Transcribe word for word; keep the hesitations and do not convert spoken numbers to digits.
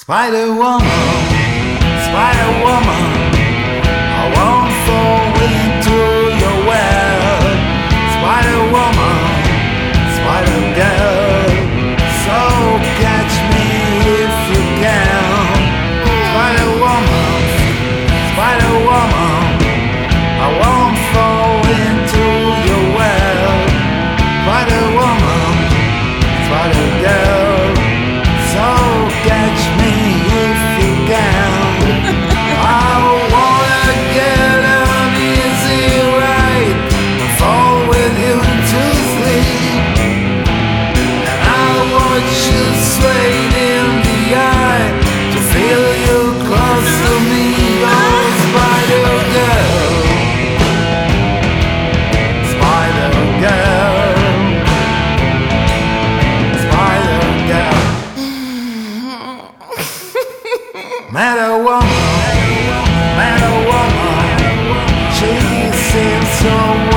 Spider Woman, Spider Woman, I won't fall into your web. Spider Woman, Spider Girl, so catch me if you can. Spider Woman, Spider Woman, I won't fall into your web. Spider Woman, Spider Girl, so catch me if you can. I wanna get an easy ride and fall with you to sleep. And I watch you straight in the eye to feel you close to me. Oh, Spider Girl, Spider Girl, Spider Girl. Met a woman, met a woman, she seems so